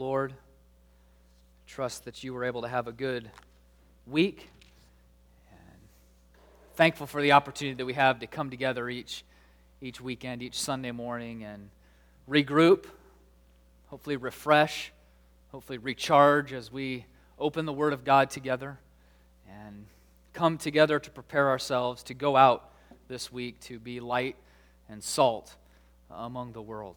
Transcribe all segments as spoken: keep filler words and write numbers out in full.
Lord, trust that you were able to have a good week. And thankful for the opportunity that we have to come together each each weekend, each Sunday morning, and regroup, hopefully refresh, hopefully recharge as we open the Word of God together and come together to prepare ourselves to go out this week to be light and salt among the world.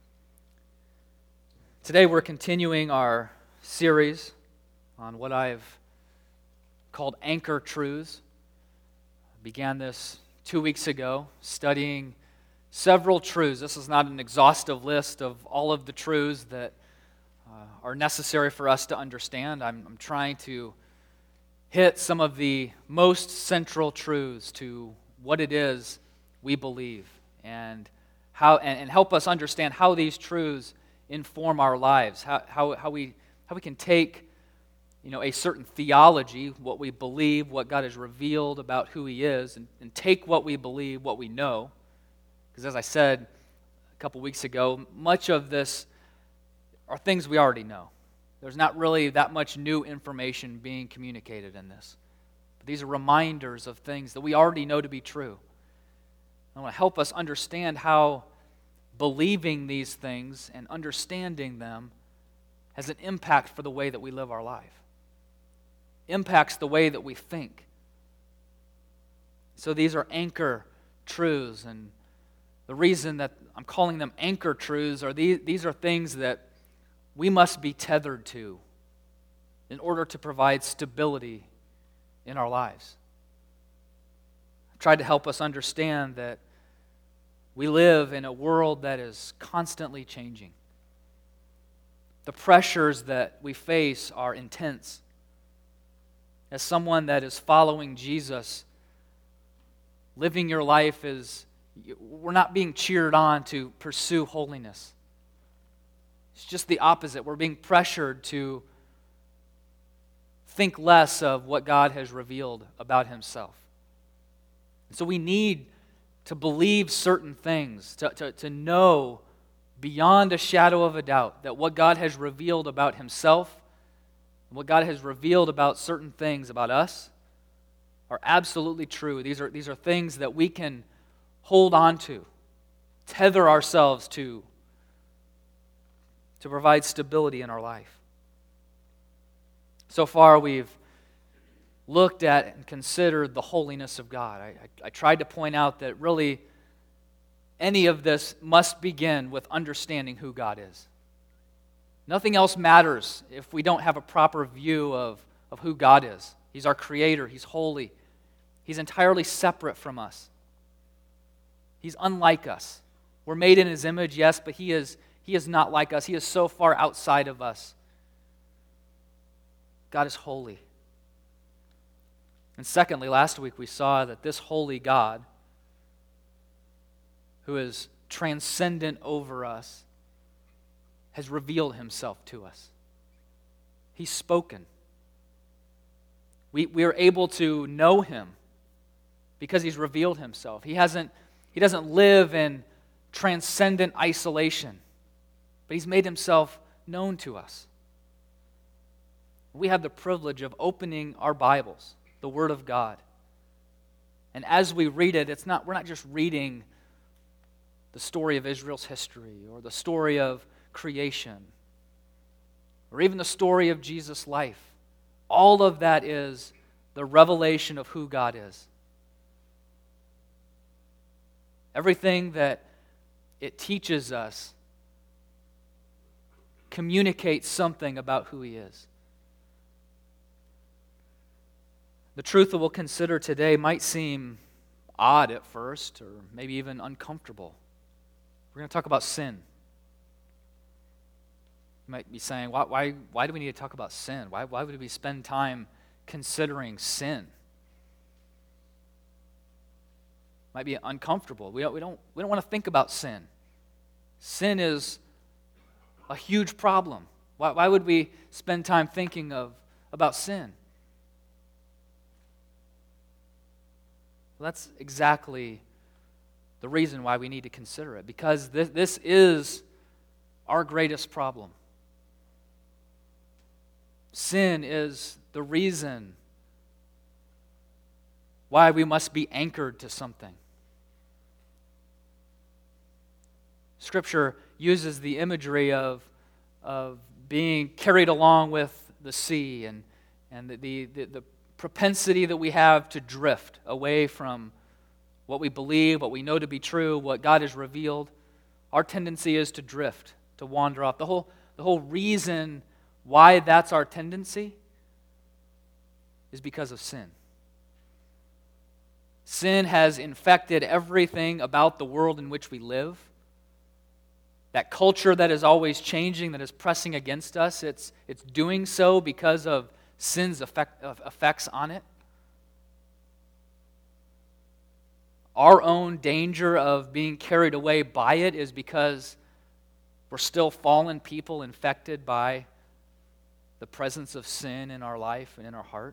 Today we're continuing our series on what I've called Anchor Truths. I began this two weeks ago, studying several truths. This is not an exhaustive list of all of the truths that uh, are necessary for us to understand. I'm, I'm trying to hit some of the most central truths to what it is we believe and how and, and help us understand how these truths inform our lives, how, how, how, we, how we can take you know, a certain theology, what we believe, what God has revealed about who He is, and, and take what we believe, what we know. Because as I said a couple weeks ago, much of this are things we already know. There's not really that much new information being communicated in this. But these are reminders of things that we already know to be true. I want to help us understand how believing these things and understanding them has an impact for the way that we live our life. Impacts the way that we think. So these are anchor truths, and the reason that I'm calling them anchor truths are these, these are things that we must be tethered to in order to provide stability in our lives. I've tried to help us understand that we live in a world that is constantly changing. The pressures that we face are intense. As someone that is following Jesus, living your life is, we're not being cheered on to pursue holiness. It's just the opposite. We're being pressured to think less of what God has revealed about Himself. And so we need to believe certain things, to, to, to know beyond a shadow of a doubt that what God has revealed about Himself, what God has revealed about certain things about us are absolutely true. These are, these are things that we can hold on to, tether ourselves to, to provide stability in our life. So far we've looked at and considered the holiness of God. I, I, I tried to point out that really any of this must begin with understanding who God is. Nothing else matters if we don't have a proper view of, of who God is. He's our Creator. He's holy. He's entirely separate from us. He's unlike us. We're made in His image, yes, but He is, he is not like us. He is so far outside of us. God is holy. And secondly, last week we saw that this holy God, who is transcendent over us, has revealed Himself to us. He's spoken. We, we are able to know Him because He's revealed Himself. He hasn't, He doesn't live in transcendent isolation, but He's made Himself known to us. We have the privilege of opening our Bibles, the Word of God. And as we read it, it's not we're not just reading the story of Israel's history or the story of creation or even the story of Jesus' life. All of that is the revelation of who God is. Everything that it teaches us communicates something about who He is. The truth that we'll consider today might seem odd at first, or maybe even uncomfortable. We're going to talk about sin. You might be saying, why, why, why do we need to talk about sin? Why, why would we spend time considering sin? Might be uncomfortable. We don't, we don't, we don't want to think about sin. Sin is a huge problem. Why, why would we spend time thinking of about sin? Well, that's exactly the reason why we need to consider it, because this, this is our greatest problem. Sin is the reason why we must be anchored to something. Scripture uses the imagery of, of being carried along with the sea and, and the, the, the, the propensity that we have to drift away from what we believe, what we know to be true, what God has revealed. Our tendency is to drift, to wander off. The whole, the whole reason why that's our tendency is because of sin. Sin has infected everything about the world in which we live. That culture that is always changing, that is pressing against us, it's, it's doing so because of sin's effect, of effects on it. Our own danger of being carried away by it is because we're still fallen people infected by the presence of sin in our life and in our heart.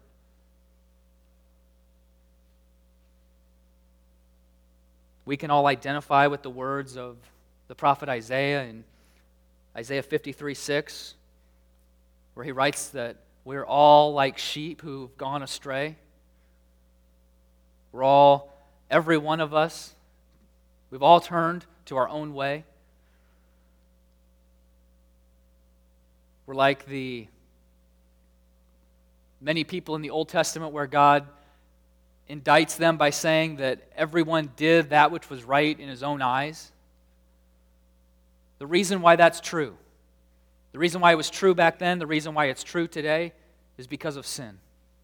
We can all identify with the words of the prophet Isaiah in Isaiah fifty-three six, where he writes that we're all like sheep who've gone astray. We're all, every one of us, we've all turned to our own way. We're like the many people in the Old Testament where God indicts them by saying that everyone did that which was right in his own eyes. The reason why that's true, the reason why it was true back then, the reason why it's true today, is because of sin.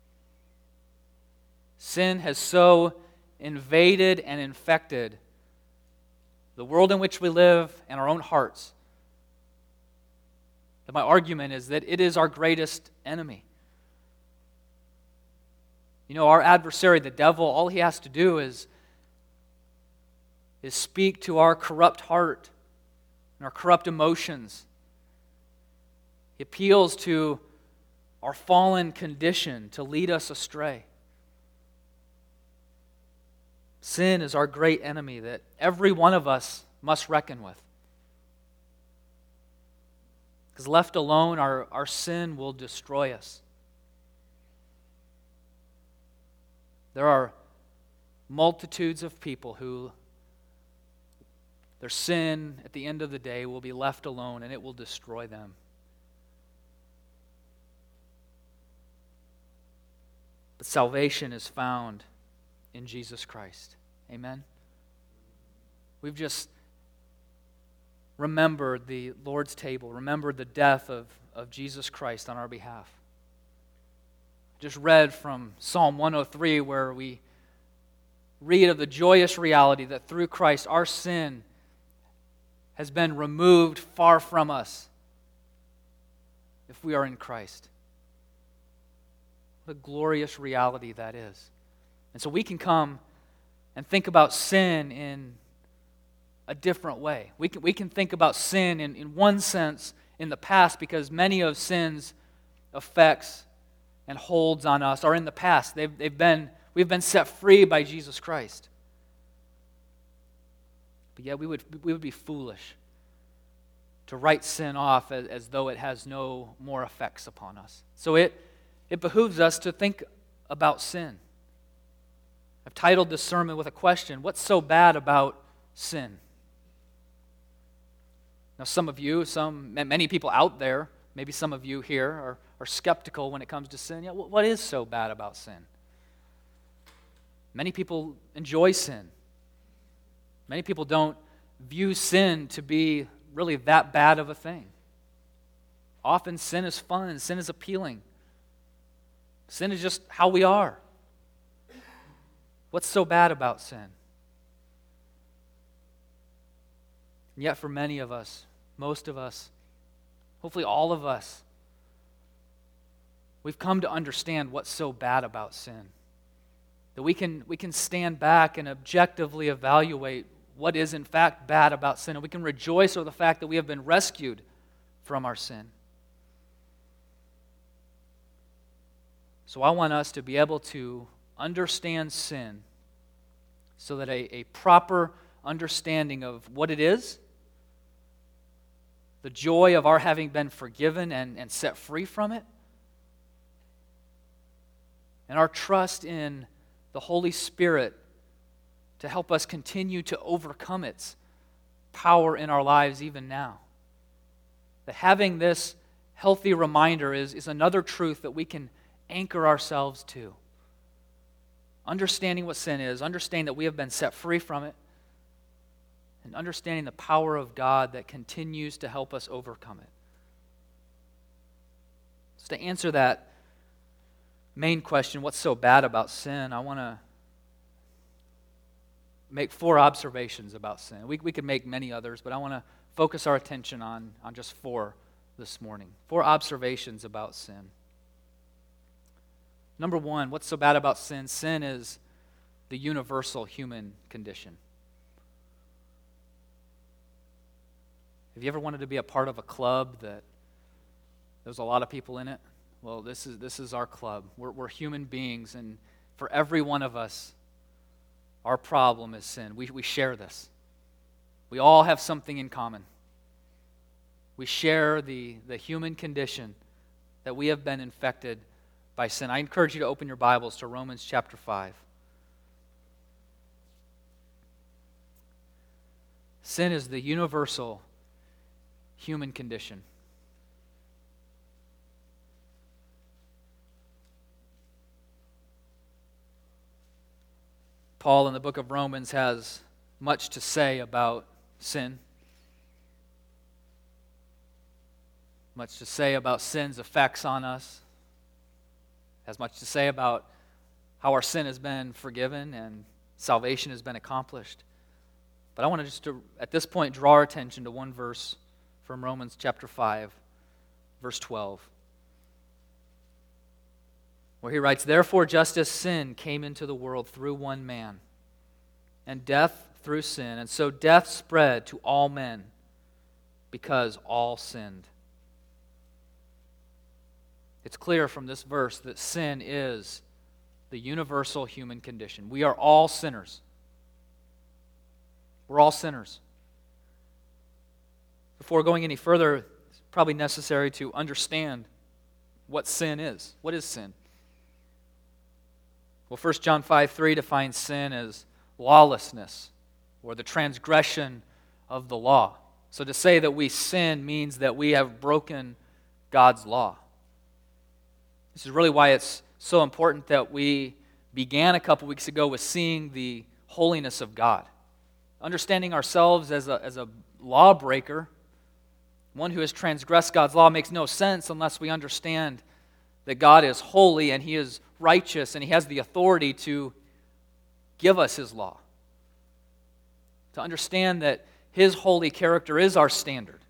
Sin has so invaded and infected the world in which we live and our own hearts that my argument is that it is our greatest enemy. You know, our adversary, the devil, all he has to do is, is speak to our corrupt heart and our corrupt emotions. He appeals to our fallen condition to lead us astray. Sin is our great enemy that every one of us must reckon with. Because left alone, our, our sin will destroy us. There are multitudes of people who their sin at the end of the day will be left alone and it will destroy them. But salvation is found in Jesus Christ. Amen? We've just remembered the Lord's table, remembered the death of, of Jesus Christ on our behalf. Just read from Psalm one oh three where we read of the joyous reality that through Christ our sin has been removed far from us if we are in Christ. What a glorious reality that is. And so we can come and think about sin in a different way. We can, we can think about sin in, in one sense in the past because many of sin's effects and holds on us are in the past. They've, they've been, we've been set free by Jesus Christ. But yet we would, we would be foolish to write sin off as, as though it has no more effects upon us. So it, it behooves us to think about sin. I've titled this sermon with a question: what's so bad about sin? Now some of you, some many people out there, maybe some of you here are, are skeptical when it comes to sin. Yeah, what is so bad about sin? Many people enjoy sin. Many people don't view sin to be really that bad of a thing. Often sin is fun, sin is appealing. Sin is just how we are. What's so bad about sin? And yet for many of us, most of us, hopefully all of us, we've come to understand what's so bad about sin. That we can, we can stand back and objectively evaluate what is in fact bad about sin. And we can rejoice over the fact that we have been rescued from our sin. So I want us to be able to understand sin so that a, a proper understanding of what it is, the joy of our having been forgiven and, and set free from it, and our trust in the Holy Spirit to help us continue to overcome its power in our lives even now. That having this healthy reminder is, is another truth that we can anchor ourselves to. Understanding what sin is, understanding that we have been set free from it, and understanding the power of God that continues to help us overcome it. So to answer that main question, what's so bad about sin, I want to make four observations about sin. We, we could make many others, but I want to focus our attention on, on just four this morning. Four observations about sin. Number one, what's so bad about sin? Sin is the universal human condition. Have you ever wanted to be a part of a club that there's a lot of people in it? Well, this is this is our club. We're, we're human beings, and for every one of us, our problem is sin. We, we share this. We all have something in common. We share the, the human condition that we have been infected by sin. I encourage you to open your Bibles to Romans chapter five. Sin is the universal human condition. Paul in the book of Romans has much to say about sin. Much to say about sin's effects on us. Has much to say about how our sin has been forgiven and salvation has been accomplished. But I want to just, to, at this point, draw our attention to one verse from Romans chapter five, verse twelve, where he writes, "Therefore just as sin came into the world through one man, and death through sin, and so death spread to all men, because all sinned." It's clear from this verse that sin is the universal human condition. We are all sinners. We're all sinners. Before going any further, it's probably necessary to understand what sin is. What is sin? Well, First John five three defines sin as lawlessness, or the transgression of the law. So to say that we sin means that we have broken God's law. This is really why it's so important that we began a couple weeks ago with seeing the holiness of God. Understanding ourselves as a, as a lawbreaker, one who has transgressed God's law, makes no sense unless we understand that God is holy and He is righteous and He has the authority to give us His law. To understand that His holy character is our standard.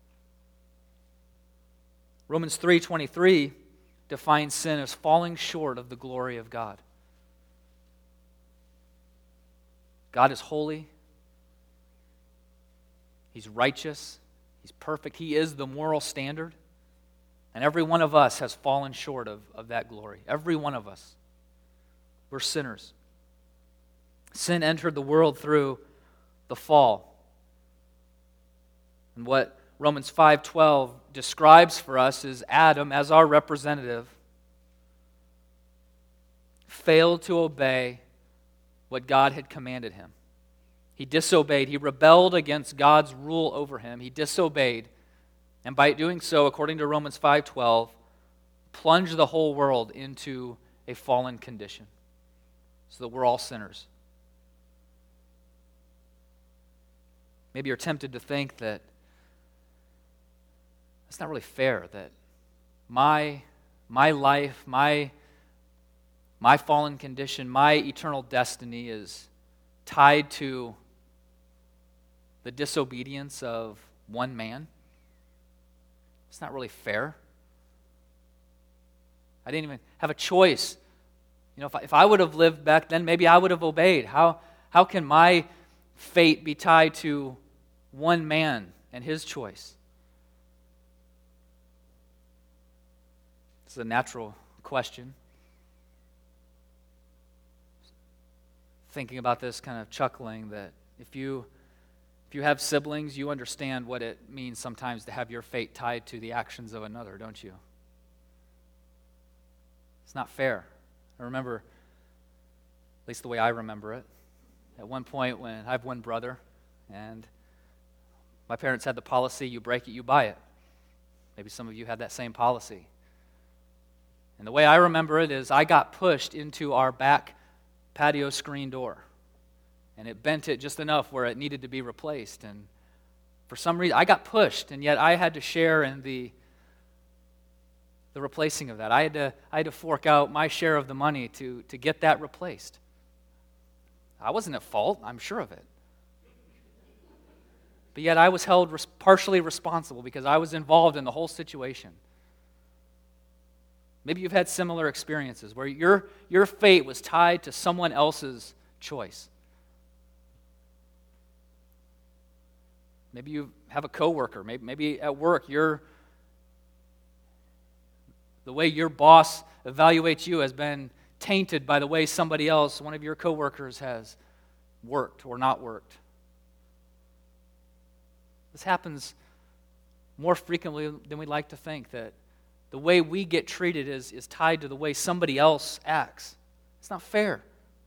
Romans three twenty-three defines sin as falling short of the glory of God. God is holy. He's righteous. He's perfect. He is the moral standard. And every one of us has fallen short of, of that glory. Every one of us. We're sinners. Sin entered the world through the fall. And what Romans five twelve describes for us is Adam, as our representative, failed to obey what God had commanded him. He disobeyed. He rebelled against God's rule over him. He disobeyed. And by doing so, according to Romans five twelve, plunged the whole world into a fallen condition. So that we're all sinners. Maybe you're tempted to think that it's not really fair, that my, my life, my, my fallen condition, my eternal destiny is tied to the disobedience of one man. It's not really fair. I didn't even have a choice. You know, if I, if I would have lived back then, maybe I would have obeyed. How, how can my fate be tied to one man and his choice? This is a natural question. Thinking about this, kind of chuckling that if you if you have siblings, you understand what it means sometimes to have your fate tied to the actions of another, don't you? It's not fair. I I remember, at least the way I remember it, at one point when I have one brother, and my parents had the policy, you break it, you buy it. Maybe some of you had that same policy. And the way I remember it is I got pushed into our back patio screen door, and it bent it just enough where it needed to be replaced. And for some reason, I got pushed, and yet I had to share in the the replacing of that. I had to I had to fork out my share of the money to, to get that replaced. I wasn't at fault, I'm sure of it. But yet I was held res- partially responsible because I was involved in the whole situation. Maybe you've had similar experiences where your, your fate was tied to someone else's choice. Maybe you have a coworker. Maybe, maybe at work, you're, the way your boss evaluates you has been tainted by the way somebody else, one of your coworkers, has worked or not worked. This happens more frequently than we'd like to think, that the way we get treated is, is tied to the way somebody else acts. It's not fair.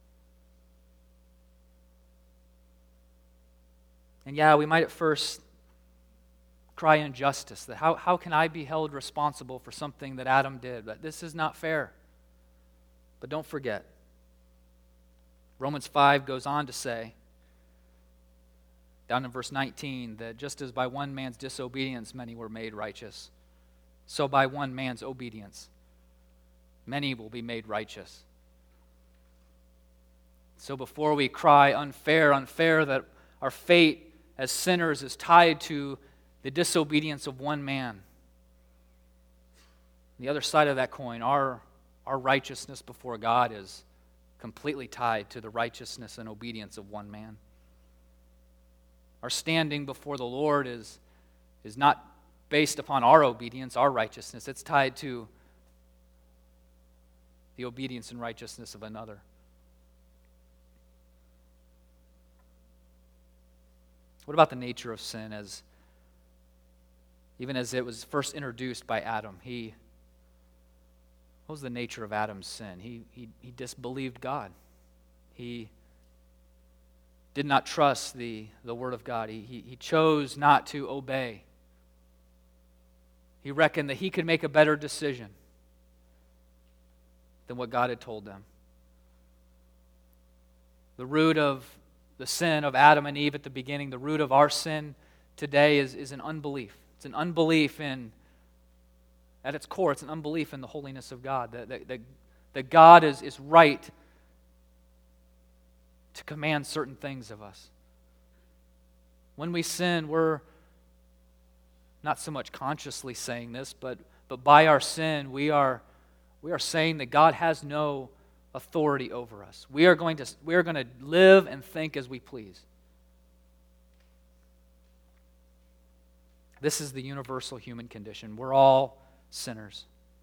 And yeah, we might at first cry injustice, that how, how can I be held responsible for something that Adam did? But this is not fair. But don't forget, Romans five goes on to say, down in verse nineteen, that just as by one man's disobedience many were made righteous, so by one man's obedience many will be made righteous. So before we cry unfair, unfair, that our fate as sinners is tied to the disobedience of one man, the other side of that coin, our, our righteousness before God is completely tied to the righteousness and obedience of one man. Our standing before the Lord is, is not based upon our obedience, our righteousness. It's tied to the obedience and righteousness of another. What about the nature of sin? As even as it was first introduced by Adam, he what was the nature of Adam's sin? He he, he disbelieved God. He did not trust the, the word of God. He, he, he chose not to obey. He reckoned that he could make a better decision than what God had told them. The root of the sin of Adam and Eve at the beginning, the root of our sin today is, is an unbelief. It's an unbelief in, at its core, it's an unbelief in the holiness of God. That, that, that, that God is, is right to command certain things of us. When we sin, we're not so much consciously saying this, but, but by our sin, we are, we are saying that God has no authority over us. We are going to, we are going to live and think as we please. This is the universal human condition. We're all sinners.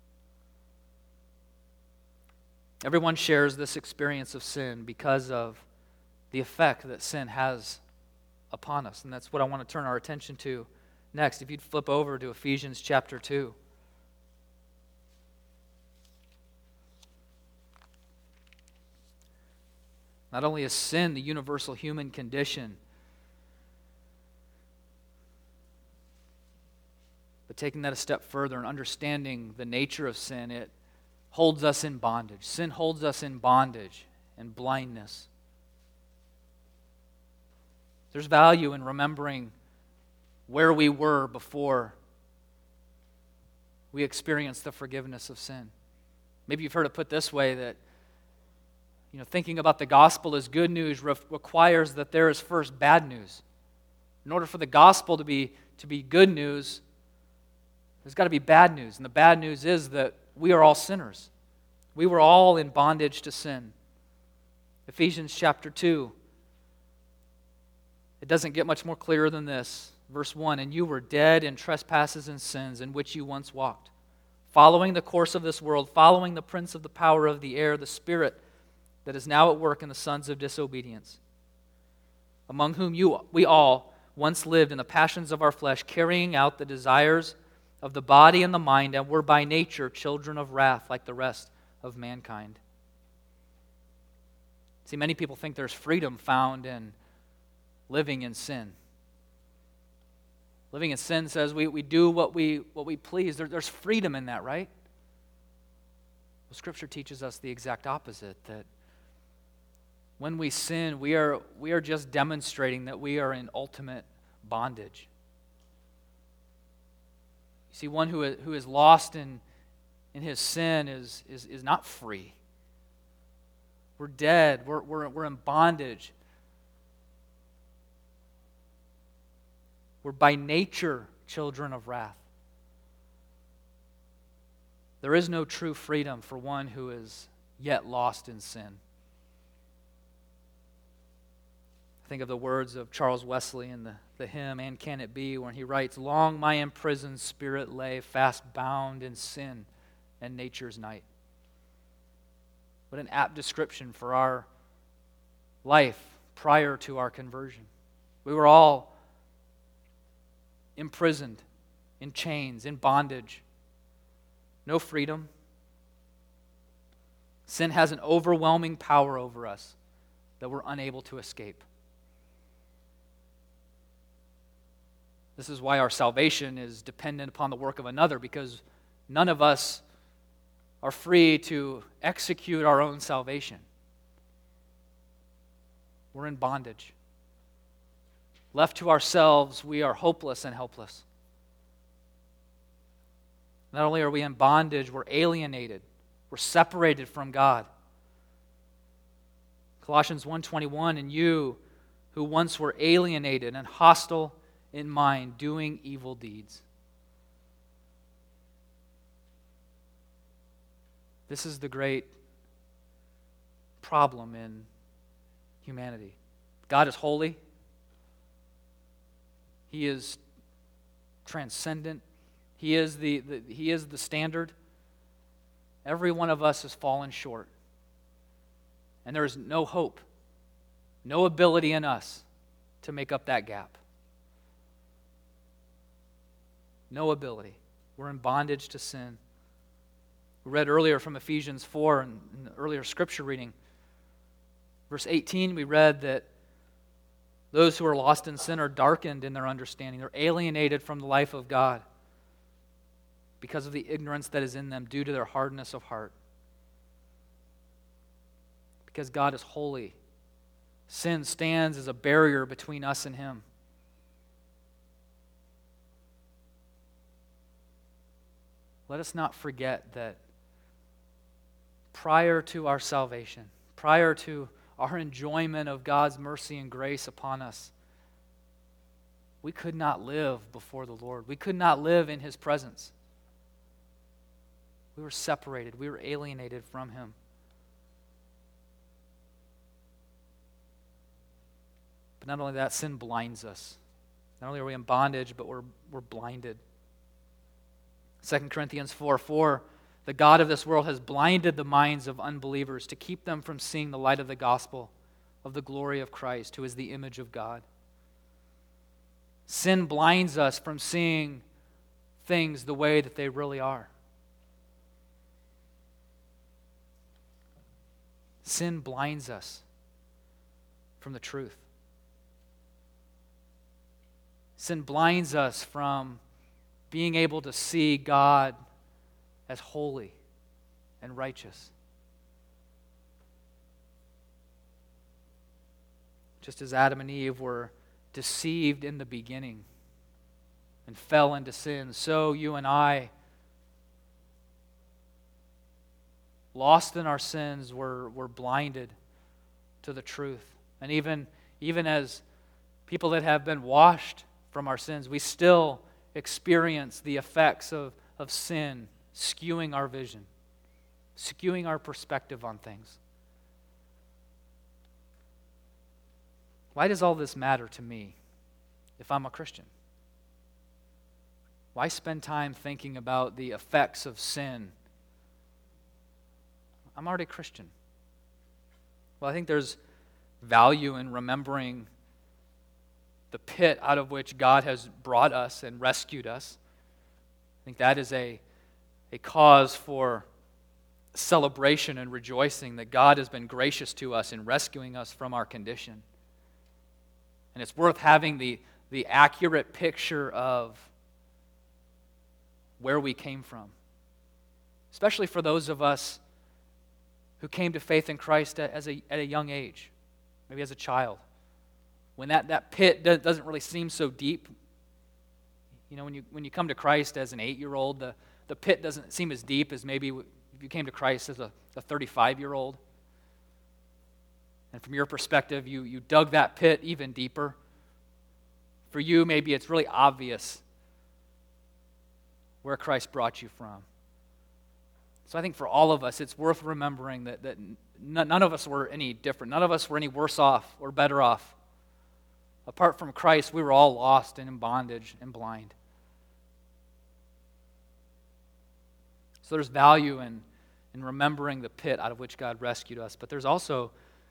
Everyone shares this experience of sin because of the effect that sin has upon us. And that's what I want to turn our attention to next. If you'd flip over to Ephesians chapter two. Not only is sin the universal human condition, but taking that a step further and understanding the nature of sin, it holds us in bondage. Sin holds us in bondage and blindness. There's value in remembering where we were before we experienced the forgiveness of sin. Maybe you've heard it put this way, that you know, thinking about the gospel as good news re- requires that there is first bad news. In order for the gospel to be, to be good news, there's got to be bad news. And the bad news is that we are all sinners. We were all in bondage to sin. Ephesians chapter two. It doesn't get much more clear than this. Verse one, and you were dead in trespasses and sins in which you once walked, following the course of this world, following the prince of the power of the air, the spirit that is now at work in the sons of disobedience, among whom you we all once lived in the passions of our flesh, carrying out the desires of the body and the mind, and were by nature children of wrath like the rest of mankind. See, many people think there's freedom found in living in sin. Living in sin says we, we do what we what we please. There, there's freedom in that, right? Well, Scripture teaches us the exact opposite, that when we sin, we are we are just demonstrating that we are in ultimate bondage. You see, one who is, who is lost in, in his sin is, is, is not free. We're dead. We're, we're, we're in bondage. We're by nature children of wrath. There is no true freedom for one who is yet lost in sin. Think of the words of Charles Wesley in the, the hymn, "And Can It Be?" when he writes, "Long my imprisoned spirit lay, fast bound in sin and nature's night." What an apt description for our life prior to our conversion. We were all imprisoned, in chains, in bondage. No freedom. Sin has an overwhelming power over us that we're unable to escape. This is why our salvation is dependent upon the work of another, because none of us are free to execute our own salvation. We're in bondage. Left to ourselves, we are hopeless and helpless. Not only are we in bondage, we're alienated. We're separated from God. Colossians one twenty-one, "And you who once were alienated and hostile in mind, doing evil deeds." This is the great problem in humanity. God is holy. He is transcendent. He is the, the, he is the standard. Every one of us has fallen short. And there is no hope, no ability in us to make up that gap. No ability. We're in bondage to sin. We read earlier from Ephesians four in, in the earlier scripture reading. Verse eighteen, we read that those who are lost in sin are darkened in their understanding. They're alienated from the life of God because of the ignorance that is in them due to their hardness of heart. Because God is holy, sin stands as a barrier between us and Him. Let us not forget that prior to our salvation, prior to our enjoyment of God's mercy and grace upon us, we could not live before the Lord. We could not live in His presence. We were separated. We were alienated from Him. But not only that, sin blinds us. Not only are we in bondage, but we're, we're blinded. Second Corinthians four four, "The God of this world has blinded the minds of unbelievers to keep them from seeing the light of the gospel of the glory of Christ, who is the image of God." Sin blinds us from seeing things the way that they really are. Sin blinds us from the truth. Sin blinds us from being able to see God as holy and righteous. Just as Adam and Eve were deceived in the beginning and fell into sin, so you and I, lost in our sins, were, were blinded to the truth. And even, even as people that have been washed from our sins, we still experience the effects of, of sin skewing our vision, skewing our perspective on things. Why does all this matter to me if I'm a Christian? Why spend time thinking about the effects of sin? I'm already a Christian. Well, I think there's value in remembering the pit out of which God has brought us and rescued us. I think that is a, a cause for celebration and rejoicing that God has been gracious to us in rescuing us from our condition. And it's worth having the, the accurate picture of where we came from, especially for those of us who came to faith in Christ as a, at a young age, maybe as a child. When that, that pit doesn't really seem so deep. You know, when you when you come to Christ as an eight-year-old, the, the pit doesn't seem as deep as maybe if you came to Christ as a, a thirty-five-year-old. And from your perspective, you, you dug that pit even deeper. For you, maybe it's really obvious where Christ brought you from. So I think for all of us, it's worth remembering that, that none of us were any different. None of us were any worse off or better off. Apart from Christ, we were all lost and in bondage and blind. So there's value in, in remembering the pit out of which God rescued us, but there's also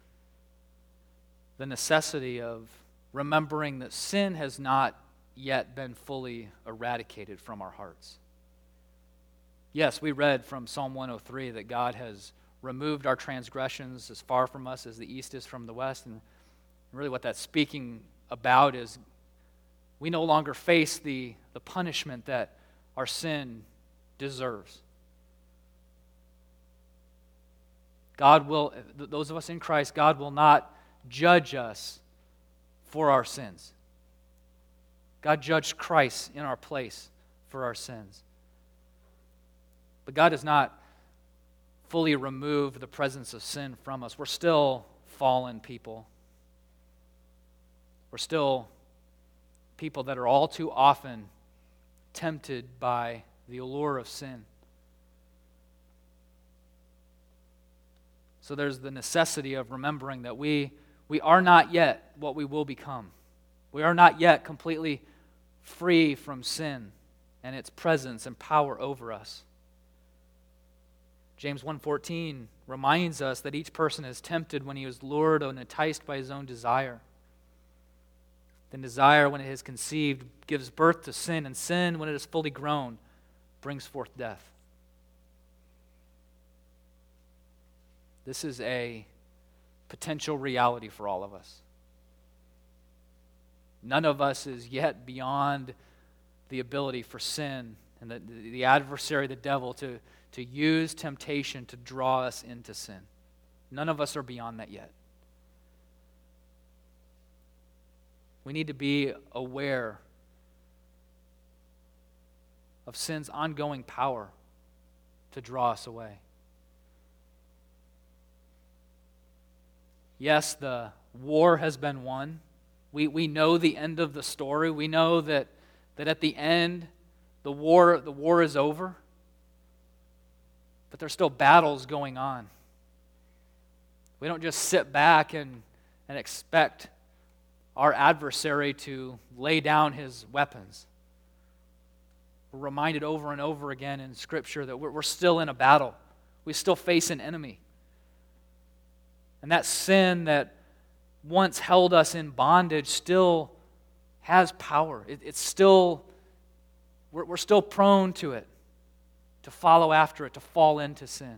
the necessity of remembering that sin has not yet been fully eradicated from our hearts. Yes, we read from Psalm one oh three that God has removed our transgressions as far from us as the east is from the west, and really what that's speaking about is we no longer face the, the punishment that our sin deserves. God will, those of us in Christ, God will not judge us for our sins. God judged Christ in our place for our sins. But God does not fully remove the presence of sin from us. We're still fallen people. We're still people that are all too often tempted by the allure of sin. So there's the necessity of remembering that we, we are not yet what we will become. We are not yet completely free from sin and its presence and power over us. James one fourteen reminds us that each person is tempted when he is lured and enticed by his own desire. Then desire, when it is conceived, gives birth to sin, and sin, when it is fully grown, brings forth death. This is a potential reality for all of us. None of us is yet beyond the ability for sin and the, the adversary, the devil, to, to use temptation to draw us into sin. None of us are beyond that yet. We need to be aware of sin's ongoing power to draw us away. Yes, the war has been won. We, we know the end of the story. We know that, that at the end, the war, the war is over. But there's still battles going on. We don't just sit back and, and expect our adversary to lay down his weapons. We're reminded over and over again in Scripture that we're, we're still in a battle. We still face an enemy. And that sin that once held us in bondage still has power. It, it's still, we're, we're still prone to it, to follow after it, to fall into sin.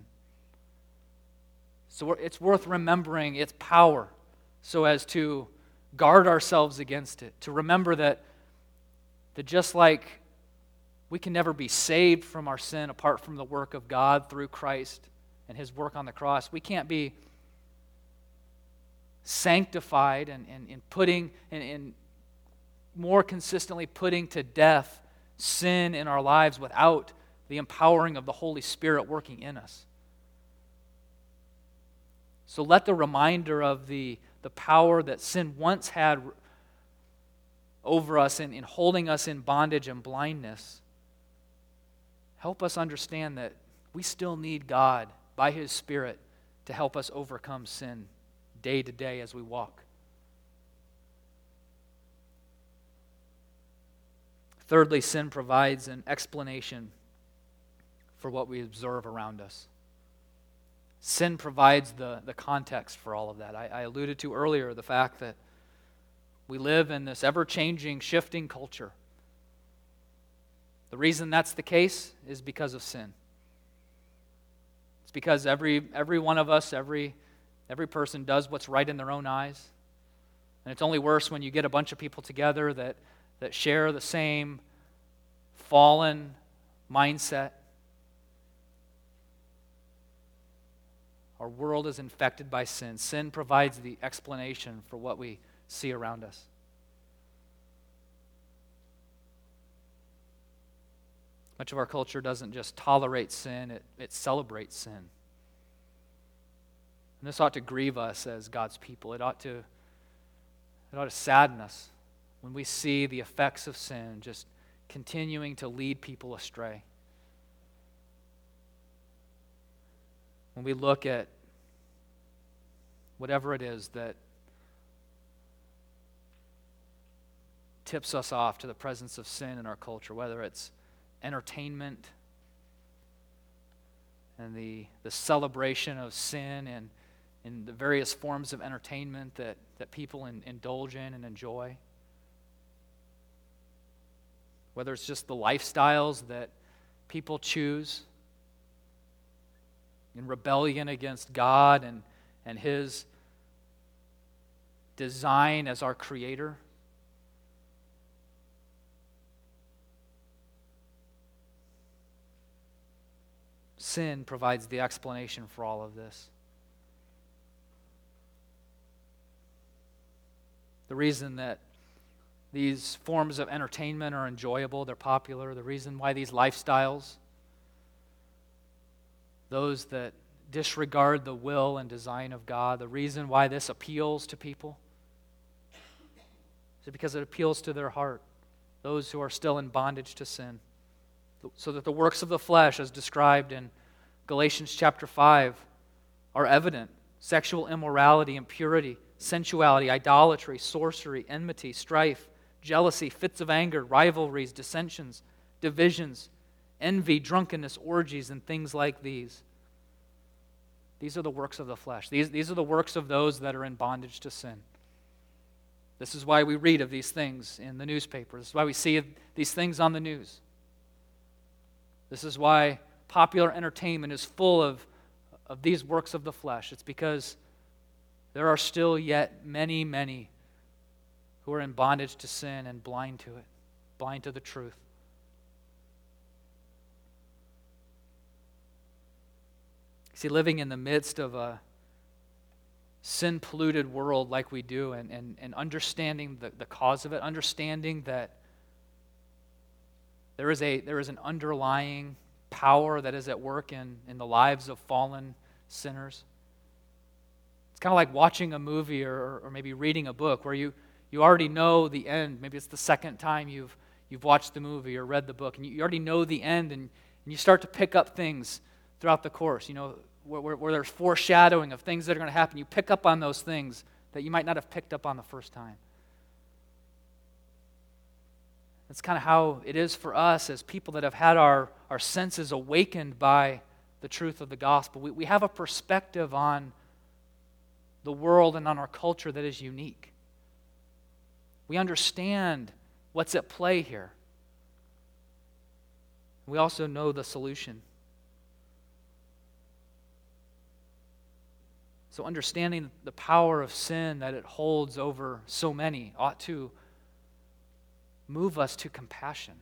So it's worth remembering its power so as to guard ourselves against it, to remember that, that just like we can never be saved from our sin apart from the work of God through Christ and His work on the cross, we can't be sanctified and, and, and putting and, and more consistently putting to death sin in our lives without the empowering of the Holy Spirit working in us. So let the reminder of the, the power that sin once had over us in, in holding us in bondage and blindness help us understand that we still need God by His Spirit to help us overcome sin day to day as we walk. Thirdly, sin provides an explanation for what we observe around us. Sin provides the, the context for all of that. I, I alluded to earlier the fact that we live in this ever-changing, shifting culture. The reason that's the case is because of sin. It's because every every one of us, every every person does what's right in their own eyes. And it's only worse when you get a bunch of people together that, that share the same fallen mindset. Our world is infected by sin. Sin provides the explanation for what we see around us. Much of our culture doesn't just tolerate sin, it, it celebrates sin. And this ought to grieve us as God's people. It ought to, it ought to sadden us when we see the effects of sin just continuing to lead people astray. When we look at whatever it is that tips us off to the presence of sin in our culture, whether it's entertainment and the, the celebration of sin and in the various forms of entertainment that, that people in, indulge in and enjoy. Whether it's just the lifestyles that people choose in rebellion against God and, and His design as our Creator. Sin provides the explanation for all of this. The reason that these forms of entertainment are enjoyable, they're popular, the reason why these lifestyles, those that disregard the will and design of God, the reason why this appeals to people is because it appeals to their heart, those who are still in bondage to sin. So that the works of the flesh, as described in Galatians chapter five, are evident. Sexual immorality, impurity, sensuality, idolatry, sorcery, enmity, strife, jealousy, fits of anger, rivalries, dissensions, divisions, envy, drunkenness, orgies, and things like these. These are the works of the flesh. These, these are the works of those that are in bondage to sin. This is why we read of these things in the newspaper. This is why we see these things on the news. This is why popular entertainment is full of, of these works of the flesh. It's because there are still yet many, many who are in bondage to sin and blind to it, blind to the truth. See, living in the midst of a sin-polluted world like we do and, and, and understanding the, the cause of it, understanding that there is a there is an underlying power that is at work in, in the lives of fallen sinners. It's kind of like watching a movie or, or maybe reading a book where you, you already know the end. Maybe it's the second time you've you've watched the movie or read the book, and you, you already know the end, and, and you start to pick up things throughout the course, you know, where, where, where there's foreshadowing of things that are going to happen. You pick up on those things that you might not have picked up on the first time. That's kind of how it is for us as people that have had our, our senses awakened by the truth of the gospel. We, we have a perspective on the world and on our culture that is unique. We understand what's at play here. We also know the solution. So understanding the power of sin that it holds over so many ought to move us to compassion.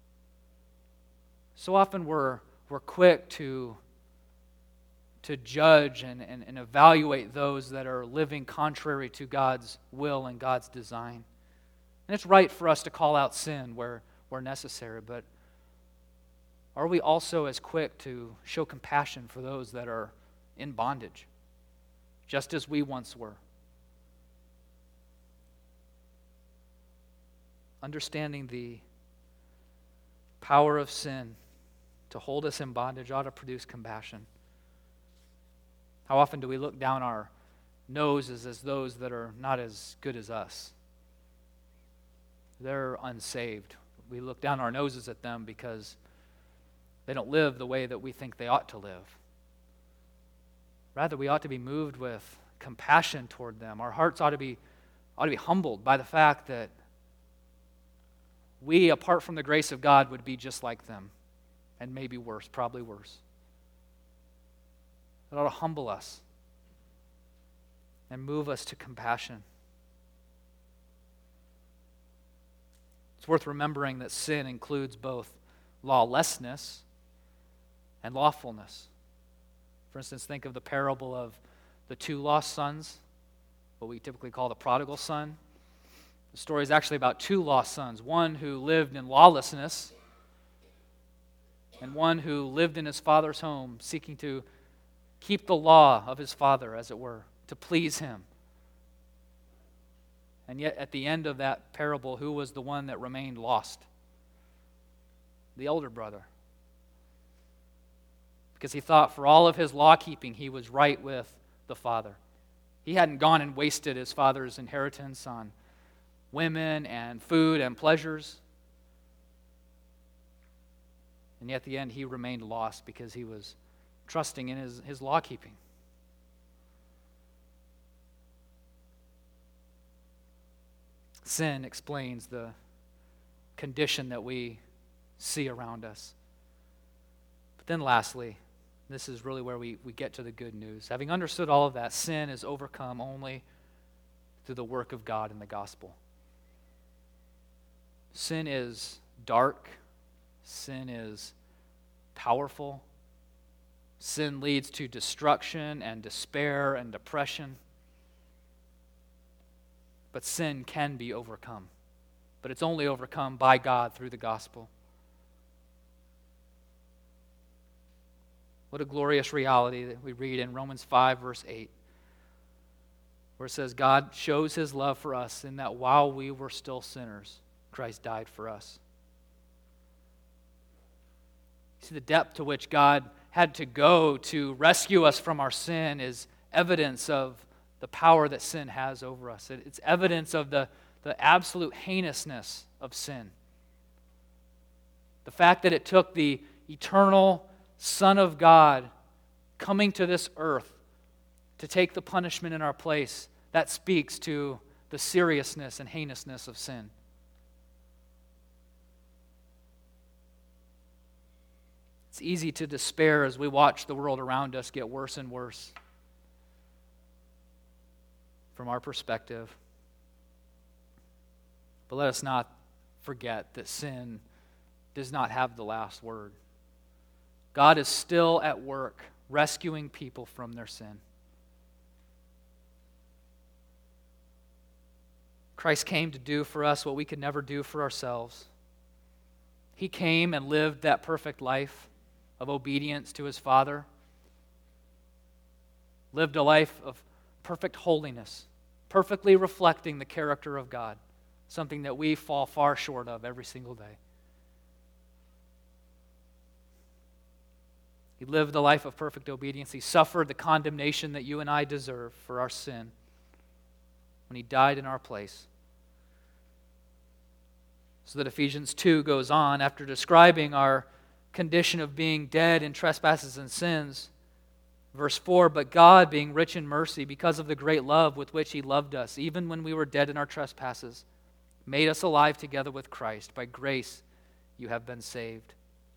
So often we're, we're quick to, to judge and, and, and evaluate those that are living contrary to God's will and God's design. And it's right for us to call out sin where, where necessary, but are we also as quick to show compassion for those that are in bondage, just as we once were? Understanding the power of sin to hold us in bondage ought to produce compassion. How often do we look down our noses as those that are not as good as us? They're unsaved. We look down our noses at them because they don't live the way that we think they ought to live. Rather, we ought to be moved with compassion toward them. Our hearts ought to be, ought to be humbled by the fact that we, apart from the grace of God, would be just like them, and maybe worse, probably worse. It ought to humble us and move us to compassion. It's worth remembering that sin includes both lawlessness and lawfulness. For instance, think of the parable of the two lost sons, what we typically call the prodigal son. The story is actually about two lost sons, one who lived in lawlessness and one who lived in his father's home, seeking to keep the law of his father, as it were, to please him. And yet, at the end of that parable, who was the one that remained lost? The elder brother. Because he thought for all of his law-keeping, he was right with the father. He hadn't gone and wasted his father's inheritance on women and food and pleasures. And yet, at the end, he remained lost because he was trusting in his, his law-keeping. Sin explains the condition that we see around us. But then lastly, this is really where we, we get to the good news. Having understood all of that, sin is overcome only through the work of God in the gospel. Sin is dark. Sin is powerful. Sin leads to destruction and despair and depression. But sin can be overcome. But it's only overcome by God through the gospel. What a glorious reality that we read in Romans five, verse eight, where it says, God shows his love for us in that while we were still sinners, Christ died for us. See, the depth to which God had to go to rescue us from our sin is evidence of the power that sin has over us. It's evidence of the, the absolute heinousness of sin. The fact that it took the eternal Son of God coming to this earth to take the punishment in our place, that speaks to the seriousness and heinousness of sin. It's easy to despair as we watch the world around us get worse and worse from our perspective. But let us not forget that sin does not have the last word. God is still at work rescuing people from their sin. Christ came to do for us what we could never do for ourselves. He came and lived that perfect life of obedience to his Father, lived a life of perfect holiness, perfectly reflecting the character of God, something that we fall far short of every single day. He lived a life of perfect obedience. He suffered the condemnation that you and I deserve for our sin when he died in our place. So that Ephesians two goes on, after describing our condition of being dead in trespasses and sins, verse four, but God, being rich in mercy, because of the great love with which he loved us, even when we were dead in our trespasses, made us alive together with Christ. By grace you have been saved.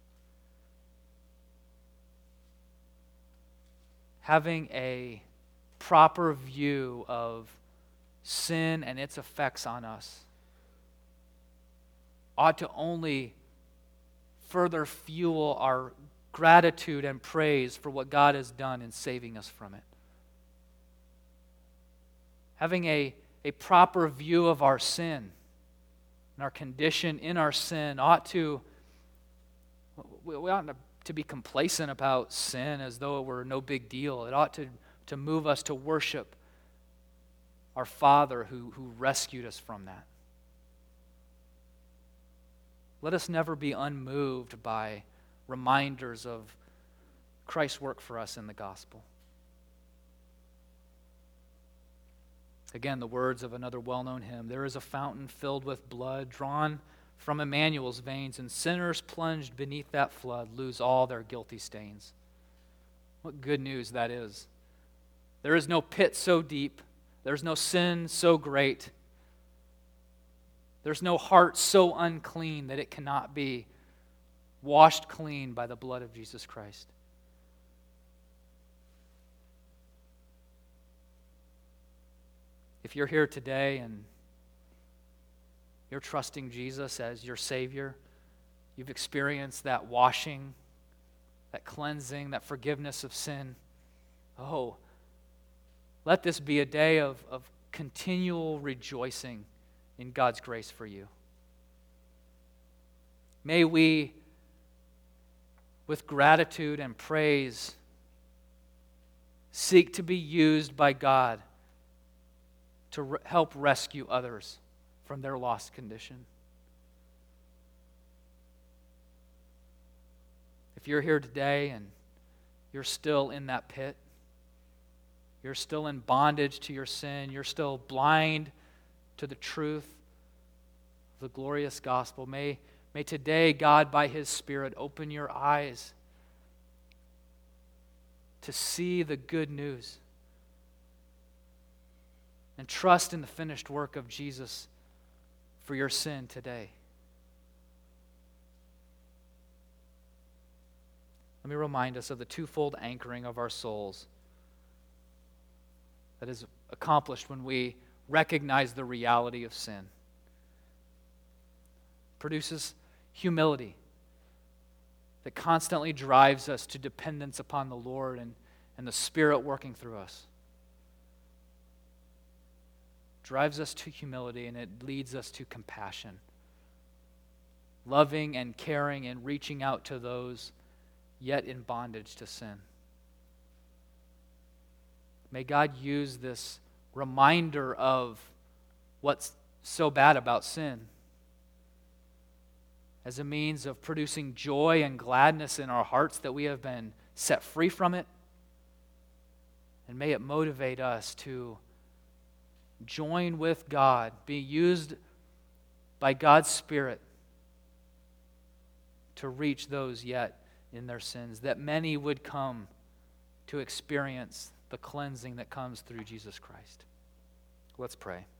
Having a proper view of sin and its effects on us ought to only further fuel our gratitude and praise for what God has done in saving us from it. Having a, a proper view of our sin and our condition in our sin ought to, we, we ought to be complacent about sin as though it were no big deal. It ought to, to move us to worship our Father who, who rescued us from that. Let us never be unmoved by reminders of Christ's work for us in the gospel. Again, the words of another well-known hymn, there is a fountain filled with blood drawn from Emmanuel's veins, and sinners plunged beneath that flood lose all their guilty stains. What good news that is. There is no pit so deep, there's no sin so great, there's no heart so unclean that it cannot be washed clean by the blood of Jesus Christ. If you're here today and you're trusting Jesus as your Savior, you've experienced that washing, that cleansing, that forgiveness of sin, oh, let this be a day of, of continual rejoicing in God's grace for you. May we, with gratitude and praise, seek to be used by God to re- help rescue others from their lost condition. If you're here today and you're still in that pit, you're still in bondage to your sin, you're still blind to the truth of the glorious gospel, may, may today God, by His Spirit, open your eyes to see the good news and trust in the finished work of Jesus for your sin today. Let me remind us of the twofold anchoring of our souls that is accomplished when we recognize the reality of sin. It produces humility that constantly drives us to dependence upon the Lord and, and the Spirit working through us. Drives us to humility, and it leads us to compassion. Loving and caring and reaching out to those yet in bondage to sin. May God use this reminder of what's so bad about sin as a means of producing joy and gladness in our hearts that we have been set free from it. And may it motivate us to join with God, be used by God's Spirit to reach those yet in their sins, that many would come to experience the cleansing that comes through Jesus Christ. Let's pray.